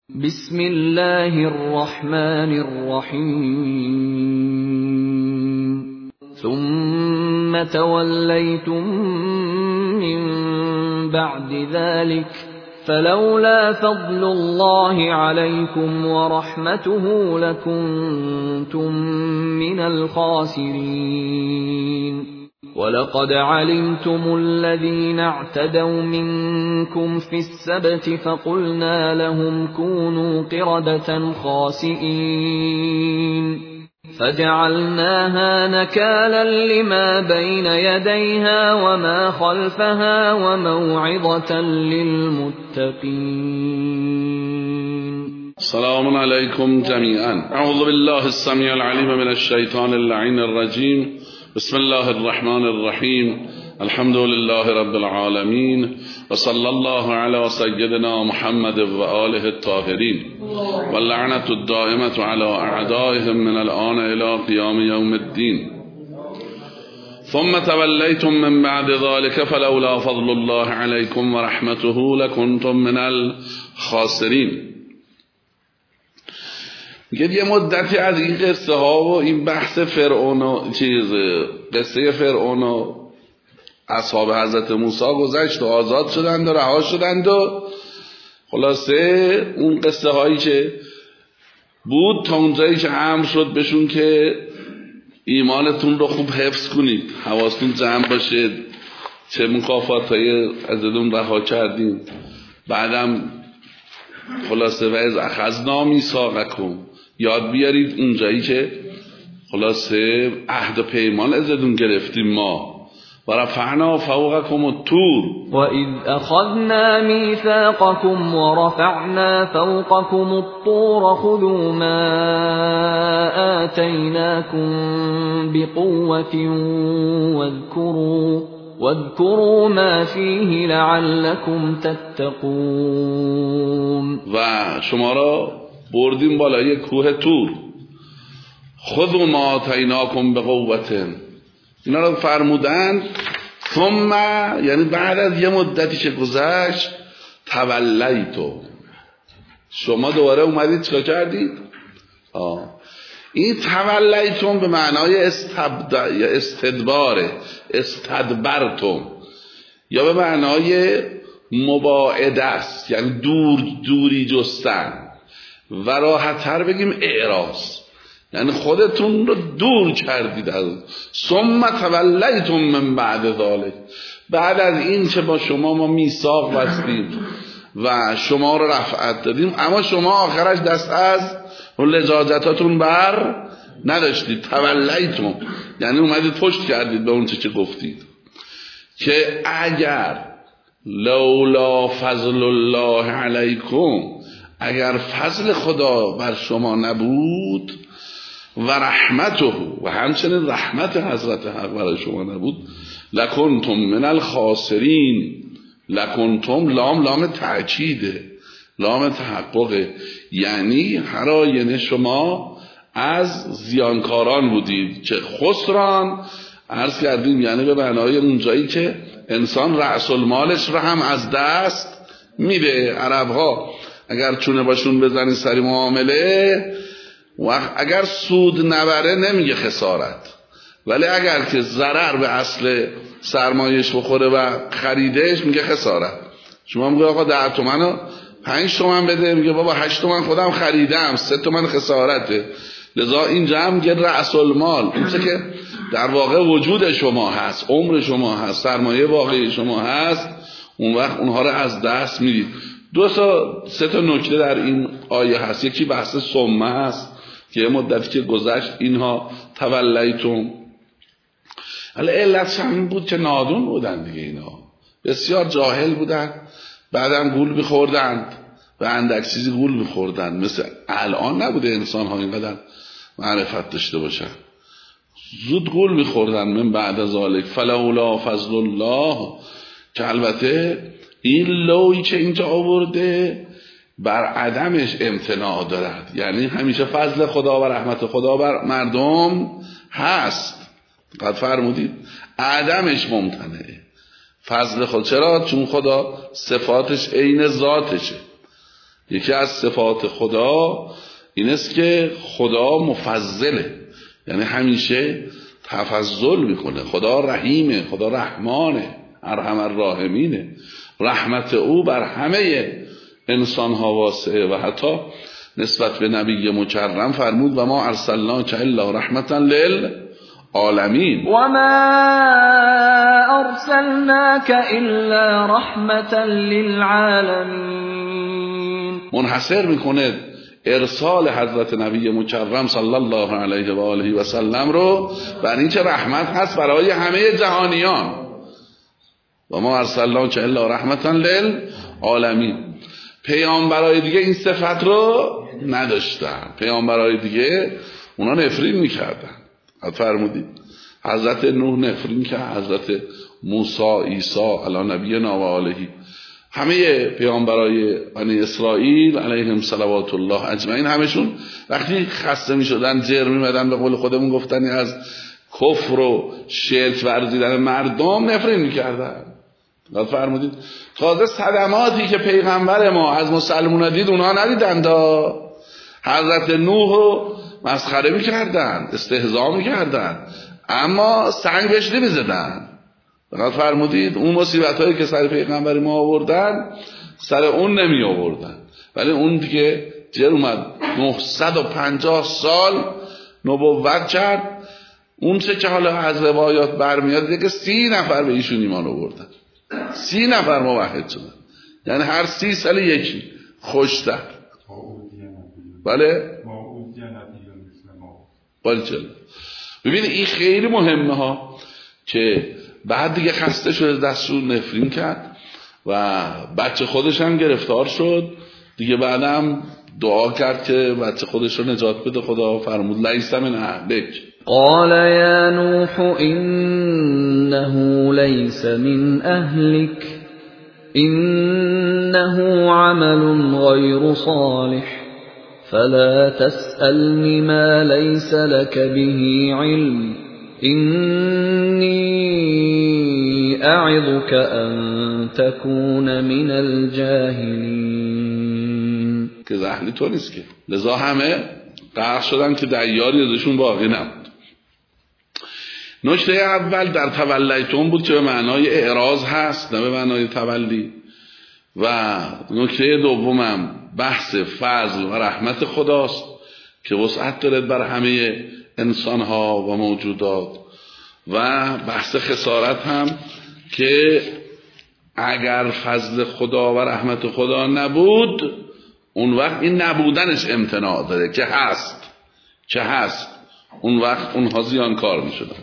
بسم الله الرحمن الرحیم ثم توليتم من بعد ذلك فلولا فضل الله عليكم ورحمته لكنتم من الخاسرين ولقد علمتم الذين اعتدوا منكم في السبت فقلنا لهم كونوا قردة خاسئين فجعلناها نكالا لما بين يديها وما خلفها وموعظة للمتقين. السلام عليكم جميعا. اعوذ بالله السميع العليم من الشيطان اللعين الرجيم. بسم الله الرحمن الرحيم. الحمد لله رب العالمين وصلى الله على سيدنا محمد وآله الطاهرين واللعنة الدائمة على أعدائهم من الآن إلى قيام يوم الدين. ثم توليتم من بعد ذلك فلولا فضل الله عليكم ورحمته لكنتم من الخاسرين. یه مدتی از این قصه ها و این بحث فرعون و قصه فرعون و اصحاب حضرت موسی گذشت و آزاد شدند و رها شدند و خلاصه اون قصه هایی که بود تا اونجایی که امر شد بهشون که ایمانتون رو خوب حفظ کنید، حواستون جمع باشه، چه مکافاتایی ازتون رها کردیم. بعدم خلاصه و از اخذنا میثاقکم، یاد بیارید اونجایی که خلاصه عهد و پیمان ازتون گرفتیم ما. و رفعنا فوقکم الطور و اذ اخذنا میثاقکم و رفعنا فوقکم الطور خذوا ما آتیناکم بقوة واذكروا ما فيه لعلكم تتقون. و شما را بردیم بالای کوه طور. خذوا ما آتیناکم بقوة، اینا رو فرمودن. ثم یعنی بعد از یه مدتی که گذشت تولیتم، شما دوباره اومدید چیکار کردید؟ این تولیتم به معنای استدباره، استدبرتم، یا به معنای مباعده است، یعنی دوری جستن، و راحت‌تر بگیم اعراض، یعنی خودتون رو دور کردید از. ثم تولیتم من بعد ذلک، بعد از این که با شما ما میثاق بستیم و شما رو رفعت دادیم، اما شما آخرش دست از لجاجتاتون بر نداشتید. تولیتم یعنی اومدید پشت کردید به اون چه گفتید که اگر لولا فضل الله علیکم، اگر فضل خدا بر شما نبود، و رحمته و همچنین رحمت حضرت حق برای شما نبود، لکنتم من الخاسرین. لکنتم لام تأکیده، لام تحققه، یعنی هر آینه شما از زیانکاران بودید. که خسران عرض کردیم یعنی به معنای اونجایی که انسان رأس المالش رو هم از دست میده. عربها اگر چونه باشون بزنی سری معامله، و اگر سود نبره نمیگه خسارت، ولی اگر که ضرر به اصل سرمایش بخوره و خریدش میگه خسارت. شما میگه آقا 10 تومن رو 5 تومن بده، میگه بابا 8 تومن خودم خریدم، 3 تومن خسارته. لذا اینجا هم میگه رأس المال، اون چه که در واقع وجود شما هست، عمر شما هست، سرمایه واقعی شما هست، اون وقت اونها رو از دست میدید. 2-3 تا نکته در این آیه هست. یکی بحث سمه هست که یه مدتی که گذشت اینها تولیتم، حالا علتش همین بود که نادون بودن دیگه، اینا بسیار جاهل بودن، بعدم گول میخوردند و اندک چیزی گول میخوردند. مثل الان نبوده انسان ها اینقدر معرفت داشته باشن، زود گول میخوردن. من بعد از ذالک فلولا فضل الله، که البته این لوی که اینجا آورده بر عدمش امتناع دارد، یعنی همیشه فضل خدا و رحمت خدا بر مردم هست. قد فرمودید عدمش ممتنعه، فضل خدا. چرا؟ چون خدا صفاتش عین ذاتشه، یکی از صفات خدا این است که خدا مفضله، یعنی همیشه تفضل میکنه. خدا رحیمه، خدا رحمانه، ارحم الراحمینه، رحمت او بر همه انسان ها واسعه. و حتی نسبت به نبی مکرم فرمود و ما ارسلناک الا رحمتا للعالمین، و ما ارسلناک الا رحمتا للعالمین. منحصر میکنه ارسال حضرت نبی مکرم صلی الله علیه و آله و سلم رو بر این که رحمت هست برای همه جهانیان. و ما ارسلناک الا رحمتا للعالمین. پیامبرای دیگه این صفت رو نداشتن، پیامبرای دیگه اونا نفرین میکردن. فرمودید حضرت نوح نفرین کرد، حضرت موسی، عیسی علی نبینا و آله، همه پیامبرای بنی اسرائیل علیهم صلوات الله اجمعین، همشون وقتی خسته میشدن، جر میمدن، به قول خودمون گفتنی از کفر و شرک ورزیدن مردم نفرین میکردن. فرمودید تازه صدماتی که پیغمبر ما از مسلمونا دید اونها ندیدند. حضرت نوح رو مسخره میکردن، استهزا میکردن، اما سنگ بهش نمیزدن. فرمودید اون مصیبت هایی که سر پیغمبر ما آوردن سر اون نمی آوردن، ولی اون دیگه جر اومد 950 سال نبوت کرد. اون چه که حالا از روایات برمیاد دیگه 30 نفر به ایشون ایمان آوردن، 30 نفر موحد شدن، یعنی هر 30 سال یکی خوشتر. بله ببین این خیلی مهمه ها، که بعد دیگه خسته شده دستور نفرین کرد و بچه خودش هم گرفتار شد دیگه. بعدم دعا کرد که بچه خودش رو نجات بده. خدا فرمود لیس من اهلک. قال یا نوح انه لیس من اهلک انه عمل غیر صالح فلا تسألنی ما لیس لك به علم اینی اعظك ان تكون من الجاهلین. که اهل تو نیست که، لذا همه غرق شدن که دیاری ازشون باقی نبود. نکته اول در تولیتون بود که به معنای اعراض هست، نه به معنای تولی. و نکته دومم بحث فضل و رحمت خداست که وسعت دارد بر همه انسان ها و موجودات. و بحث خسارت هم که اگر فضل خدا و رحمت خدا نبود اون وقت این نبودنش امتناع داره که هست اون وقت اونها زیانکار می شدن.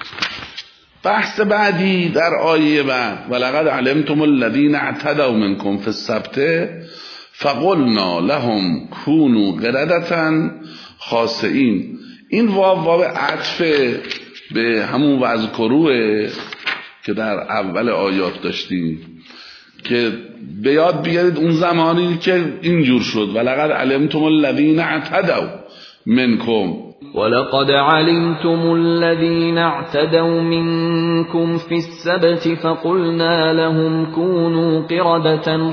بحث بعدی در آیه بعد ولقد علمتم الذین اعتدوا منکم فی السبت فقلنا لهم کونوا قردة خاسئین. این واو عطف به همون وذکروه که در اول آیات داشتیم که به یاد بیارید اون زمانی که اینجور شد ولقد علمتم الذین اعتدوا منکم. ولقد علمتم الذين اعتدوا منكم في السبت فقلنا لهم كونوا قردة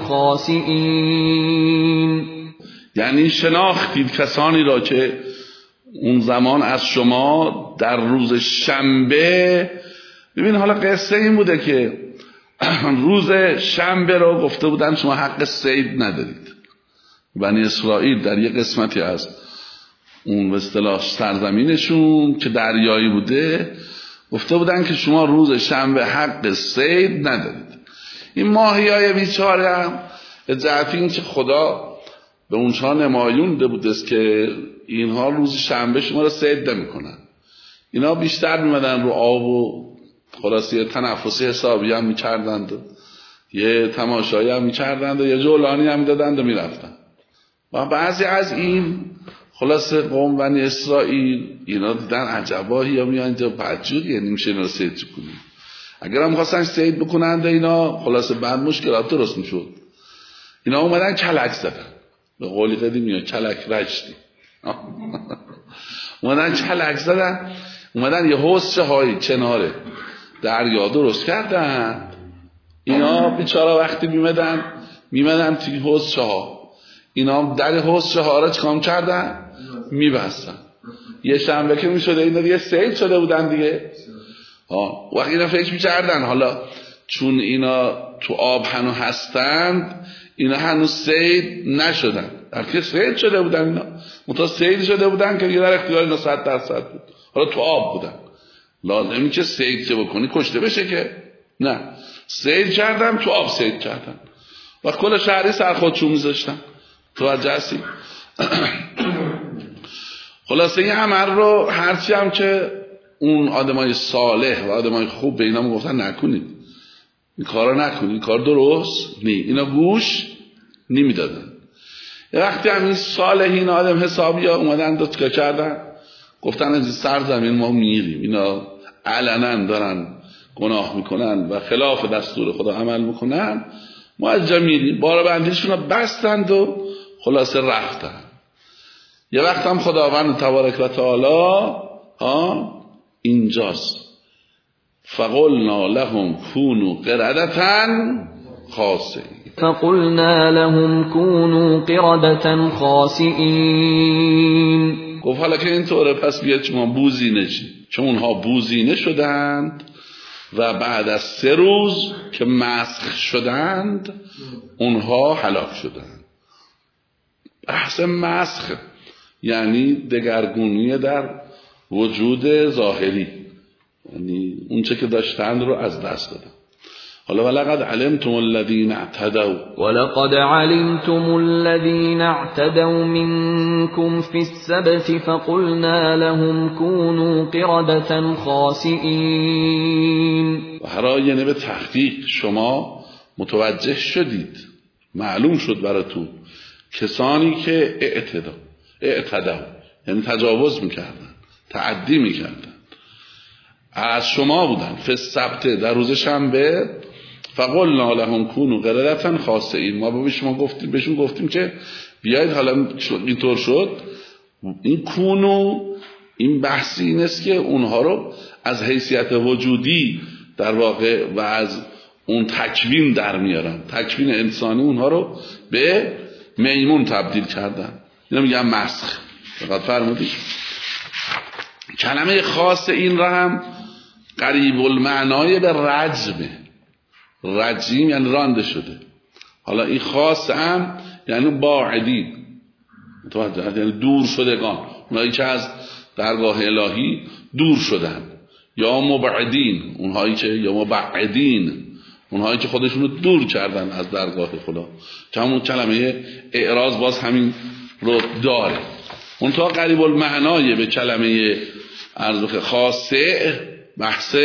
خاسئين. یعنی شناختید کسانی را که اون زمان از شما در روز شنبه. ببین حالا قصه این بوده که روز شنبه را گفته بودن شما حق صید ندارید. بنی اسرائیل در یک قسمتی از اون به اصطلاح سرزمینشون که دریایی بوده گفته بودن که شما روز شنبه حق صید ندارید. این ماهیای بیچاره هم به جهت این که خدا به اونها نمایون ده بوده است که اینها روز شنبه شما را صید نمی‌کنن. اینا بیشتر میمدن رو آب و خلاصی تنفسی حسابی هم می‌کردند و یه تماشایی هم می‌کردند و یه جولانی هم می‌دادند و می‌رفتند. و بعضی از این خلاصه قوم بنی اسرائیل اینا دیدن عجبا یا میان اینجا بدجوریه نمیشه اینا صید کنیم. اگر هم خواستن صید بکنند اینا خلاصه بعد مشکلات درست میشد. اینا اومدن کلک زدن، به قولی قدیمی ها کلک رشتی اومدن کلک زدن، اومدن یه حوضچه های کنار دریا درست کردن. اینا بیچاره وقتی میمدن توی حوضچه ها اینا در حوض چهارا چکام کردن؟ میبستن. یه شنبه که میشده اینا دیگه صید شده بودن دیگه. وقتی اینا فکر میکردن حالا چون اینا تو آب هنوز هستند اینا هنوز صید نشدن، بلکه صید شده بودن، اینا منتها صید شده بودن که در اختیار اینا 100% بود، حالا تو آب بودن. لازمی که صید که بکنی کشته بشه که نه، صید کردن، تو آب صید کردن و کل شهری سر خودشون میذاشتن. توجه هستی؟ خلاصه این عمل رو هرچی هم که اون آدمای صالح و آدمای خوب به اینا میگفتن نکنید، این کارا نکنید، این کار درست نی، اینا گوش نمیدادن. یه وقتی هم این صالحین آدم حسابی ها اومدن دوتکا کردن، گفتن از سرزمین ما میریم، اینا علنا دارن گناه میکنن و خلاف دستور خدا عمل میکنن، ما از جا میریم. بارا بندیشون رو بستند و خلاصه رفتن. یه وقت هم خداوند تبارک و تعالی اینجاست، فقلنا لهم كونوا قردة خاسئین، فقلنا لهم كونوا قردة خاسئین. گفت حالا که اینطوره پس بیاد شما بوزینه شید، چون اونها بوزینه شدند و بعد از 3 روز که مسخ شدند اونها هلاک شدند. بحث مسخ یعنی دگرگونی در وجود ظاهری، یعنی اون چه که داشتند رو از دست دادن. حالا ولقد علمتم الذين اعتدوا منكم في السبت فقلنا لهم كونوا قردة خاسئين. و هراینه به تحقیق شما متوجه شدید، معلوم شد براتون کسانی که اعتدوا یعنی تجاوز میکردن، تعدی میکردن، از شما بودن. فی السبت در روز شنبه، فقلنا لهم كونوا قردة خاسئین، ما بهشون گفتیم که بیایید، حالا اینطور شد. این کونو این بحثی این است که اونها رو از حیثیت وجودی در واقع و از اون تکوین در میارن، تکوین انسانی اونها رو به میمون تبدیل کردن. اینا میگن مسخ. فقط فرمودید کلمه خاص این را هم قریب المعنای به رجمه. رجیم یعنی رانده شده. حالا این خاص هم یعنی باعدین، یعنی دور شدگان، اونهایی که از درگاه الهی دور شدن، یا مبعدین، اونهایی که یا مبعدین، اونهایی که خودشون رو دور کردن از درگاه خدا. همون کلمه اعراض باز همین رو داره. اون تا قریب المعنای به کلمه ارزخ خاصه بحث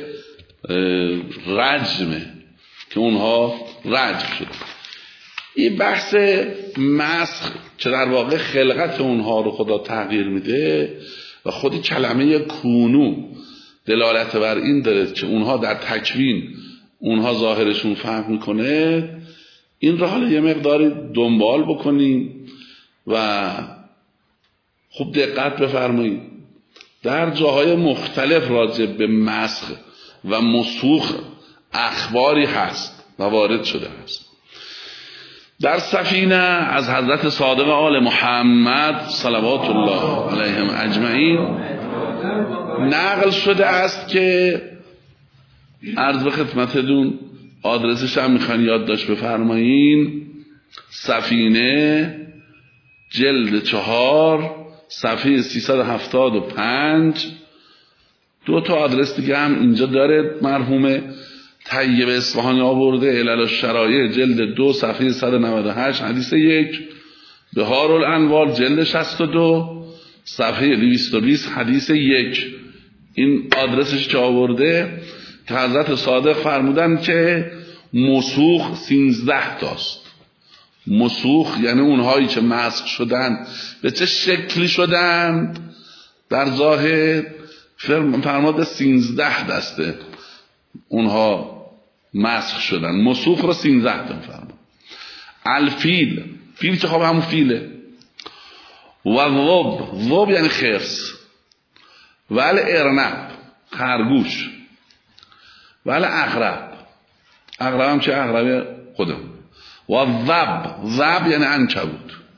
رجمه که اونها رجم شد. این بحث مسخ که در واقع خلقت اونها رو خدا تغییر میده و خودی کلمه کونو دلالت بر این داره که اونها در تکوین اونها ظاهرشون فهم میکنه. این رو حالا یه مقداری دنبال بکنیم و خوب دقت بفرمایید. در جاهای مختلف راجع به مسخ و مسوخ اخباری هست و وارد شده است. در سفینه از حضرت صادق آل محمد صلوات الله علیهم اجمعین نقل شده است که عرض به خدمتتون آدرسش هم میخوان یادداشت بفرمایین. سفینه جلد 4 صفحه 375. 2 تا آدرس دیگه هم اینجا داره مرحوم طیب اصفهانی آورده. علل الشرایع جلد 2 صفحه 198 حدیث 1. بهار الانوار جلد 62 صفحه 220 حدیث 1. این آدرسش که آورده که حضرت صادق فرمودن که مسوخ 13 تاست. مسوخ یعنی اونهایی که مسخ شدن به چه شکلی شدند در ظاهر فرمود 13 دسته اونها مسخ شدن. مسوخ رو 13 تا فرمود. الفیل، فیل که خب همون فیله. و ذب یعنی خرس. و الارنب خرگوش. و الاغرب، اغرب هم چه اغرب خودم. و ذب یعنی عنکبوت.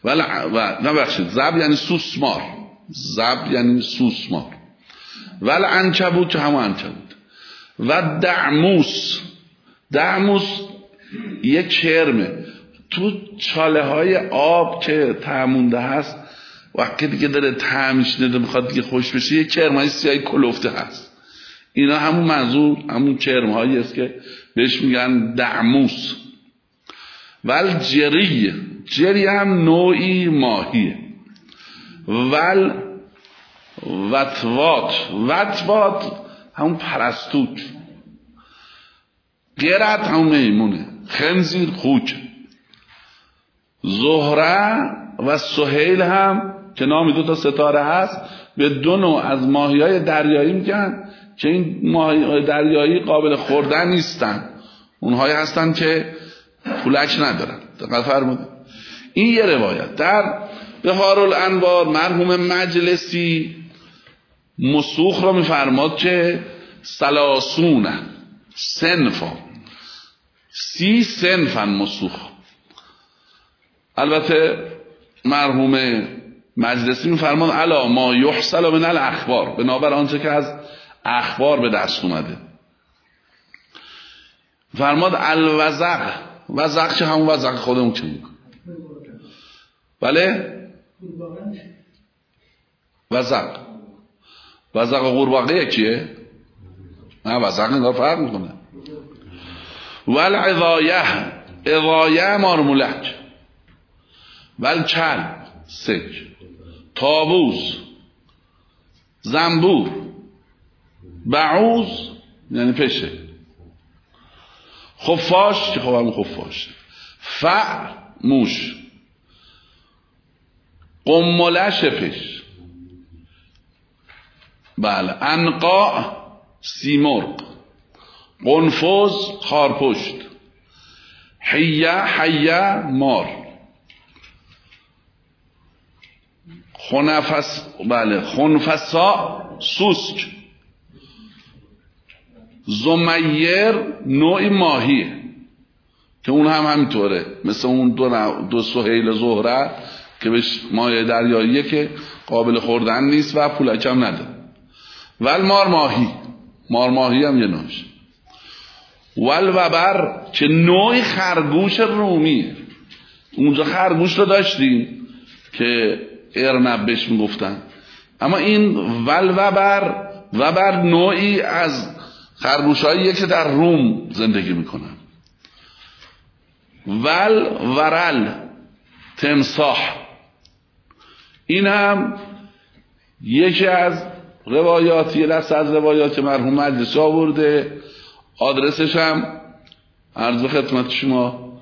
زب یعنی سوسمار، زب یعنی سوسمار. ول عنکبوت که همون عنکبوت. و دعموس یک کرمه تو چاله های آب که تعمونده هست، وقتی دیگه داره تعمیش نده میخواد دیگه خوش بشه، یک کرمای سیاهی کلفته هست. اینا همون منظور همون کرمهایی است که بهش میگن دعموس. ول جری هم نوعی ماهیه. ول وطوات همون پرستوک. قرد همون میمونه. خنزیر خوک. زهره و سهیل هم که نامی 2 ستاره هست، به 2 نوع از ماهی‌های دریایی میگن که این ماهی‌های دریایی قابل خوردن نیستن، اونهایی هستن که پولک ندارن. دقت فرمودید. این یه روایت. در بهارالانوار مرحوم مجلسی مسوخ رو میفرماد که 30 صنفا 30 صنفن مسوخ. البته مرحوم مجلسی میفرمان الا ما یحصل من الاخبار، بنابر آنچه که از اخبار به دست اومده. فرماد وزق چه همون وزق خودمون چه میکنه. بله وزق قورباغه یکیه؟ نه وزق انگار فرق میکنه. والعضایه مارمولک. والکلب سک. طاووس زنبور. بعوض یعنی پشه. خفاش که خب همون خفاش. فع موش. قمله شپش. بله. عنقا سیمرغ. قنفذ خارپشت. حیه مار. خنفسا سوسک. زمیر نوعی ماهیه که اون هم همینطوره، مثل اون دو سهیل زهره که بهش ماهی دریاییه که قابل خوردن نیست و پولک هم نده. ول مارماهی هم یه نوعش. ول وبر که نوعی خرگوش رومیه. اونجا خرگوش رو داشتیم که ارنب بهش میگفتن، اما این ول وبر نوعی از خرگوشاییه که در روم زندگی میکنن. ورل تمساح. این هم یکی از روایات، یه دسته از روایات مرحوم مجلسی آورده. آدرسش هم عرض خدمت شما،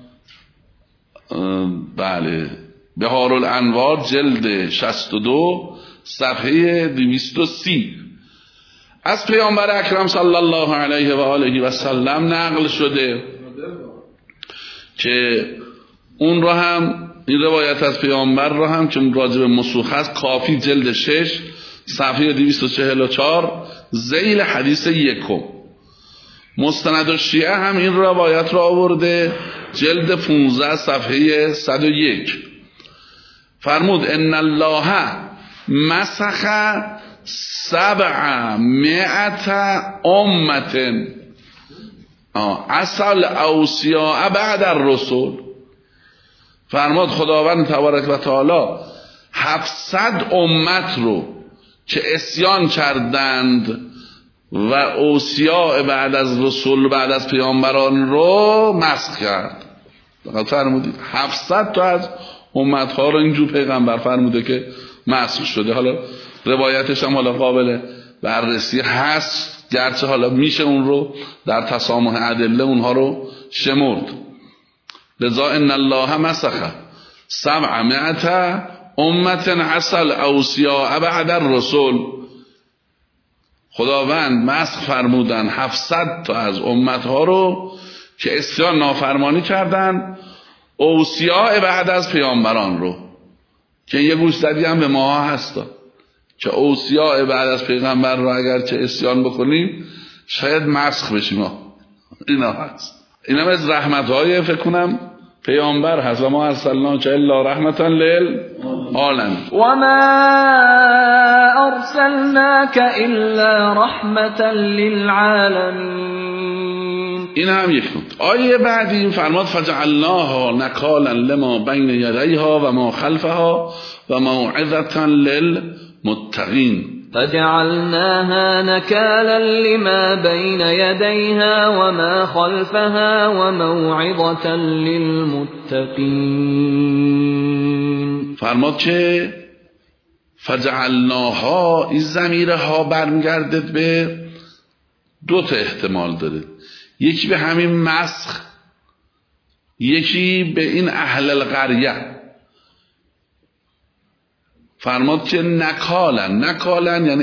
بله، بهارالانوار جلد 62 صفحه 230 از پیامبر اکرم صلی الله علیه و آله و سلم نقل شده که اون رو هم، این روایت از پیامبر رو هم که راجع به مسوخ هست، کافی جلد 6 صفحه 244 ذیل حدیث 1. مستند شیعه هم این روایت رو آورده جلد 15 صفحه 101. فرمود ان الله مسخ 700 امت اصل اوصیاء بعد الرسول. فرمود خداوند تبارک و تعالی 700 امت رو که عصیان کردند و اوصیاء بعد از رسول، بعد از پیامبران رو مسخ کرد. فرمودید 700 تا از امت ها رو اینجور پیغمبر فرموده که مسخ شده. حالا روایتش هم حالا قابل بررسی هست، گرچه حالا میشه اون رو در تسامح ادله اونها رو شمرد. لذا ان الله مسخ 700 امت اصل اوصیاء بعد الرسول. خداوند مسخ فرمودن 700 تا از امت ها رو که عصیان نافرمانی کردن، اوصیاء بعد از پیامبران رو، که یه گوشزدی هم به ما هستا که اوصیاء بعد از پیغمبر رو اگر چه عصیان بکنیم شاید مسخ بشیم. اینا هست. اینا از رحمت‌های فکر کنم پیامبر هست و ما ارسلناک الا رحمتا للعالمین و ما ارسلناک الا رحمتا للعالمین. این هم یک نکته. آیه بعدی این فرماد فجعلناها نکالا لما بین یدیها و ما خلفها و موعظة للمتقین. فجعلناها نكالا لما بين يديها وما خلفها وموعظة للمتقين. فرماد که فجعلناها، این ضمیرها برمیگردد به دو تا احتمال داره، یکی به همین مسخ، یکی به این اهل القریه. فرماد که نکالن یعنی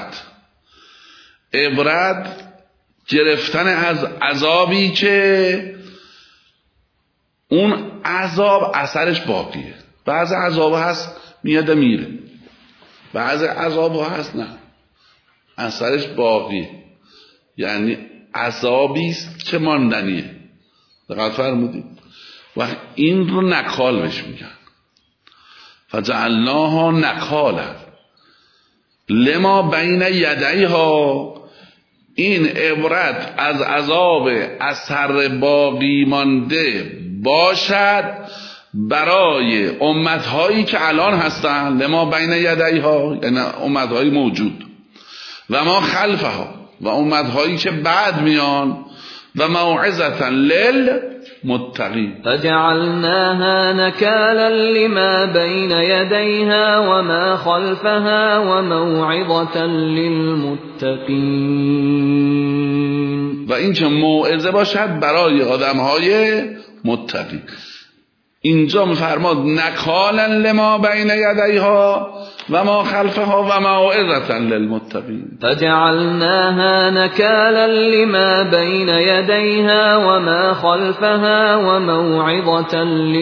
عبرت گرفتن از عذابی که اون عذاب اثرش باقیه. بعض عذاب هست میاد میره، بعض عذاب هست نه اثرش باقیه، یعنی عذابی است که ماندنیه. دقت فرمودید؟ و این رو نکال بهش میگن. فجعلناها نکالا لما بین یدیها، این عبرت از عذاب اثر باقی مانده باشد برای امتهایی که الان هستن، لما بین یدیها یعنی امتهای موجود، و ما خلفها و امتهایی که بعد میان، و موعظة للمتقین. فجعلناها نكالا لما بين يديها وما خلفها وموعظة للمتقين. و این که موعظه باشد برای آدمهای متقی. اینجا میفرماد نکالا لما بین یدیها و ما خلفها و موعظة للمتقین. فجعلناها نكالا لما بين يديها وما خلفها وموعظة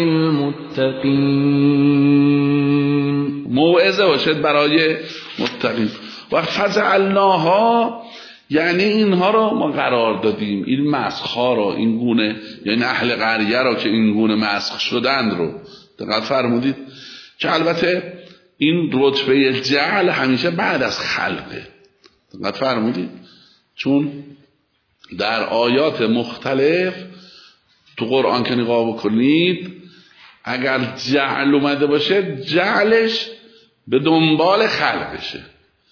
للمتقين. موعظه باشد برای متقین. و فجعلناها یعنی اینها رو ما قرار دادیم، این مسخها رو، این گونه یعنی اهل قریه رو که این گونه مسخ شدند رو. دقت فرمودید که البته این رتبه جعل همیشه بعد از خلقه. دقت فرمودید؟ چون در آیات مختلف تو قرآن که نگاه بکنید اگر جعل اومده باشه جعلش به دنبال خلقشه.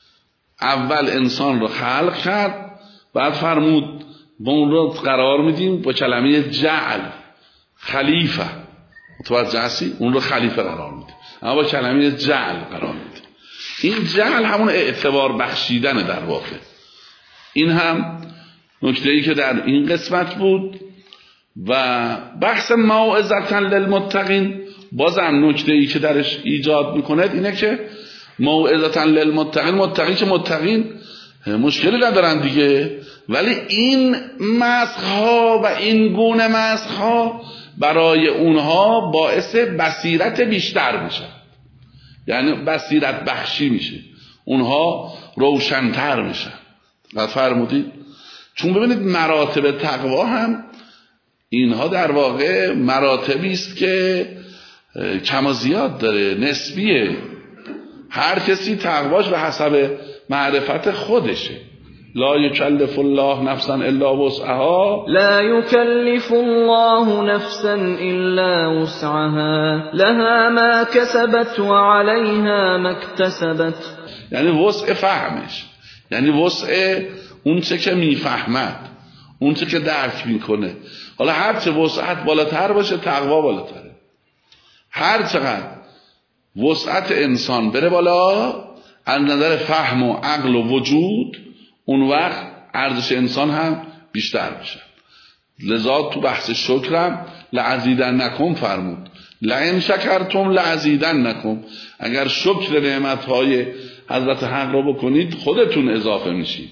اول انسان رو خلق کرد، بعد فرمود با اون رو قرار میدیم با کلمه جعل خلیفه. متوجه هستی؟ اون رو خلیفه قرار میدیم، اما با کلمه جعل قرار میدیم. این جعل همون اعتبار بخشیدن در واقع. این هم نکته‌ای که در این قسمت بود. و بحث موعظة للمتقین بازم نکته‌ای که درش ایجاد میکنه اینه که موعظة للمتقین، متقین که متقین مشکلی ندارن دیگه، ولی این مسخها و این گونه مسخها برای اونها باعث بصیرت بیشتر میشه، یعنی بصیرت بخشی میشه، اونها روشن‌تر میشن. و فرمودید چون ببینید مراتب تقوا هم اینها در واقع مراتبی است که کم و زیاد داره، نسبیه. هر کسی تقواش به حسب معرفت خودشه. لا یکلف الله نفسا الا وسعها، لا یکلف الله نفسا الا وسعها لها ما کسبت و علیها ما اکتسبت. یعنی وسع فهمش، یعنی وسع اون چه که میفهمد، اون چه که درک میکنه. حالا هر چه وسعت بالاتر باشه تقوا بالاتره. هر چقدر وسعت انسان بره بالا از نظر فهم و عقل و وجود، اون وقت ارزش انسان هم بیشتر میشه. لذا تو بحث شکرم لعزیدنکم فرمود، لئن شکرتم لعزیدنکم. اگر شکر نعمتهای حضرت حق رو بکنید خودتون اضافه میشید.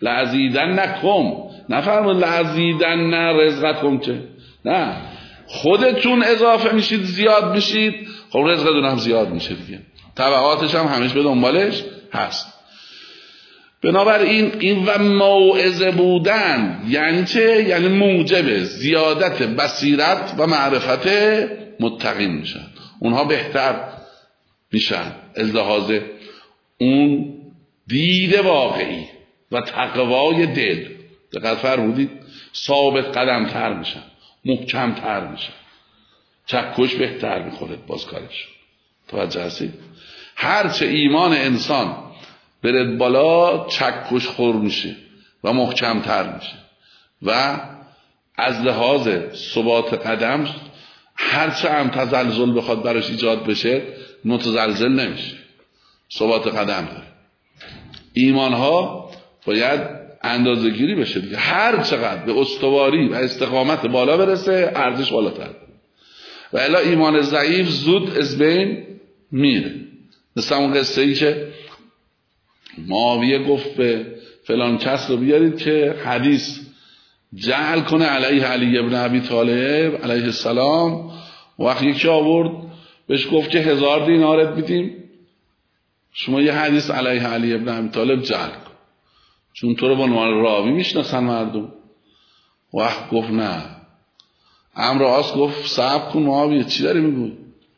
لعزیدنکم نفرمود لعزیدن رزقکم، چه نه، خودتون اضافه میشید، زیاد میشید، خب رزقتون هم زیاد میشه دیگه، تبعاتش هم همیشه به دنبالش هست. بنابراین این و موعظه بودن یعنی چه؟ یعنی موجب زیادت بصیرت و معرفت متقین میشن. اونها بهتر میشن از لحاظ اون دید واقعی و تقوای دل. دقت فرمودید؟ ثابت قدم تر میشن، محکم تر میشن، چکش بهتر میخوره باز کارش. توجه هستید؟ هرچه ایمان انسان برد بالا چکش خور میشه و محکم تر میشه و از لحاظ ثبات قدم هرچه هم تزلزل بخواد براش ایجاد بشه متزلزل نمیشه، ثبات قدم داره. ایمان ها باید اندازه گیری بشه دیگه. هر چقدر به استواری و استقامت بالا برسه ارزش بالاتر، و الا ایمان ضعیف زود از بین میره. مثل اون قصه ای که معاویه گفت به فلان کس رو بیارید که حدیث جعل کنه علیه علی ابن ابی طالب علیه السلام. وقتی یکی آورد بهش گفت که 1000 دینارت میدیم شما یه حدیث علیه علی ابن ابی طالب جعل کن، چون تو رو به عنوان راوی میشناسن مردم. وقت گفت نه. عمرو عاص گفت صبر کن معاویه، چی داری میگوی؟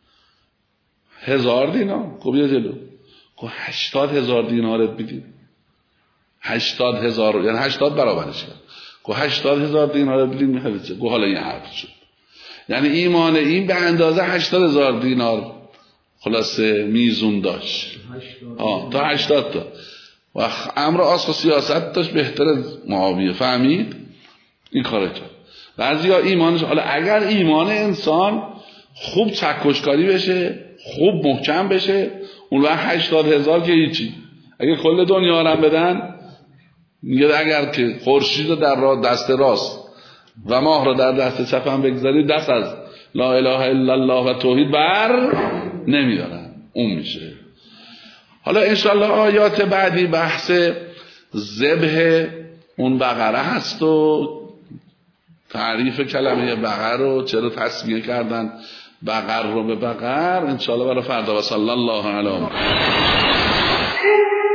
1000 دینار؟ گفت بیا جلو. گفت 80,000 دینارت میدیم. 80,000 یعنی 80 برابرش کرد. گفت 80,000 دینارت میدیم. گفت حالا این حرف شد. یعنی ایمان این به اندازه 80,000 دینار خلاصه میزون داشت. تا 80 تا. و عمرو عاص سیاست داشت بهتر از معاویه، فهمید این کارو کرد. بعضیا ایمانش، حالا اگر ایمان انسان خوب چکشکاری بشه، خوب محکم بشه، اون وقت 80,000 که هیچی. اگه کل دنیا رو بدن، میگه اگر که خورشید رو در دست راست و ماه رو در دست چپ هم بگذاری دست از لا اله الا الله و توحید بر نمیدارن، اون میشه. حالا انشالله آیات بعدی بحث ذبح اون بقره هست و تعریف کلمه بقر رو چرا تسمیه کردن بقر رو به بقر، انشالله برای فردا. و صلی الله علیه و